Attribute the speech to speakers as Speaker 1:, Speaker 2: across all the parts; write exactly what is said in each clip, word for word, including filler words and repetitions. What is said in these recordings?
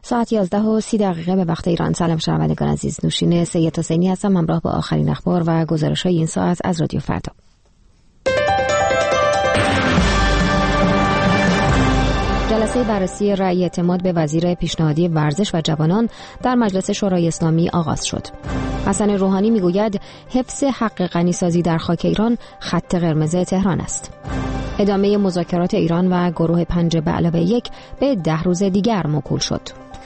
Speaker 1: ساعت یازده و سی دقیقه به وقت ایران. سلام شنوندگان عزیز، نوشین سید حسینی هستم همراه با آخرین اخبار و گزارش‌های این ساعت از رادیو فردا. جلسه بررسی رأی اعتماد به وزیر پیشنهادی ورزش و جوانان در مجلس شورای اسلامی آغاز شد. حسن روحانی میگوید حفظ حق غنیسازی در خاک ایران خط قرمز تهران است. ادامه مذاکرات ایران و گروه پنج به علاوه یک به ده روز دیگر موکول شد.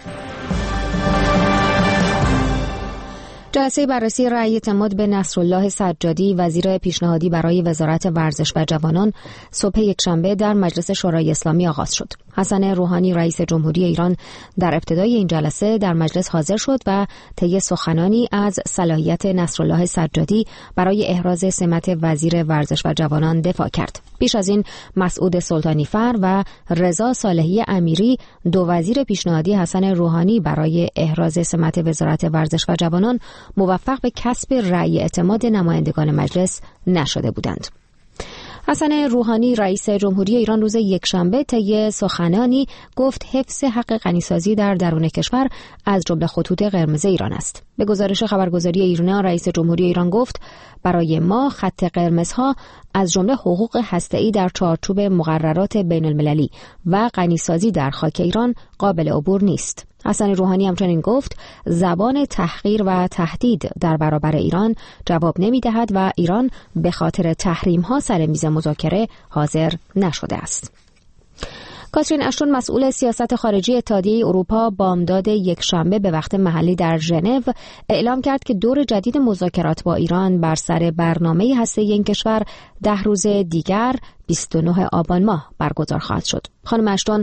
Speaker 1: جلسه بررسی رأی اعتماد به نصرالله سجادی وزیر پیشنهادی برای وزارت ورزش و جوانان صبح یکشنبه در مجلس شورای اسلامی آغاز شد. حسن روحانی رئیس جمهوری ایران در ابتدای این جلسه در مجلس حاضر شد و طی سخنانی از صلاحیت نصرالله سجادی برای احراز سمت وزیر ورزش و جوانان دفاع کرد. پیش از این مسعود سلطانی فر و رضا صالحی امیری دو وزیر پیشنهادی حسن روحانی برای احراز سمت وزارت ورزش و جوانان موفق به کسب رأی اعتماد نمایندگان مجلس نشده بودند. حسن روحانی رئیس جمهوری ایران روز یکشنبه طی سخنانی گفت حفظ حق غنیسازی در درون کشور از جمله خطوط قرمز ایران است. به گزارش خبرگزاری ایرنا رئیس جمهوری ایران گفت برای ما خط قرمزها از جمله حقوق هسته‌ای در چارچوب مقررات بین المللی و غنیسازی در خاک ایران قابل عبور نیست. حسن روحانی همچنین گفت زبان تحقیر و تهدید در برابر ایران جواب نمی‌دهد و ایران به خاطر تحریم‌ها سر میز مذاکره حاضر نشده است. کاترین اشتون مسئول سیاست خارجی اتحادیه اروپا بامداد یکشنبه به وقت محلی در ژنو اعلام کرد که دور جدید مذاکرات با ایران بر سر برنامه هسته‌ای این کشور ده روز دیگر بیست و نه آبان ماه برگزار خواهد شد. خانم اشتون